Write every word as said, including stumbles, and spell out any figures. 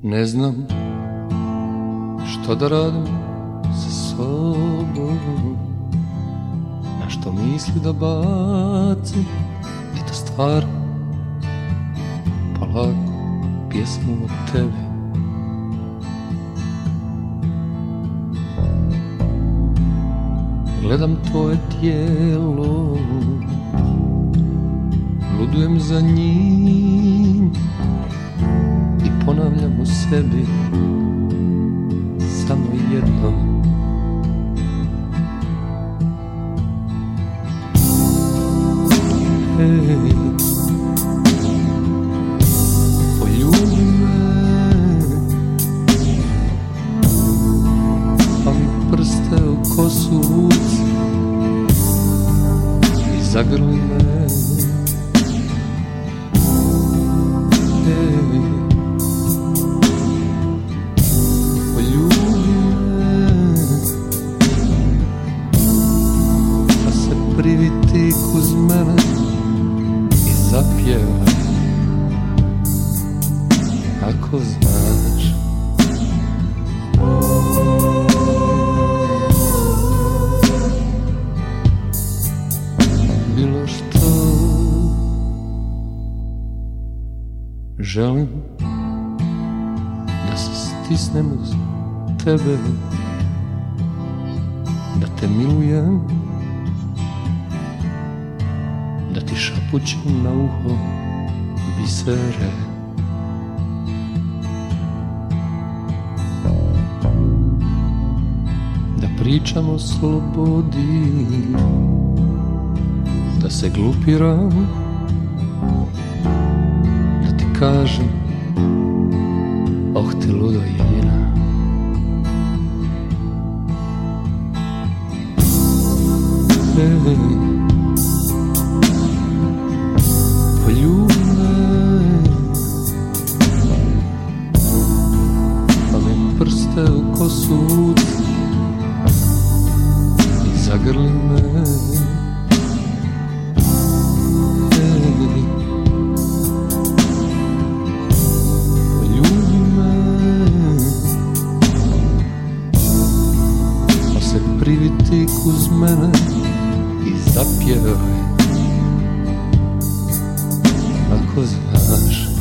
Ne znam što da radim sa sobom, na što misli da bacim, i to stvar polako pjesmu o tebi. Gledam tvoje tijelo, ludujem za njim i ponavljam u sebi samo jedno. Hej, poljubi me, pa mi prste u kosu vuci i zagrli me. Hej, poljubi me, pa se priviti uz mene i zapjevaj, ako znaš. Bilo što želim da se stisnem uz tebe, da te milujem, da ti šapućem na uho bisere. Da pričam o slobodi, da se glupiram, da ti kažem, oh ti ludo jedina. Hej, poljubi me, pa mi prste u kosu vuci i zagrli me. Hej, poljubi me, pa se priviti uz mene i zapjevaj, ako znaš.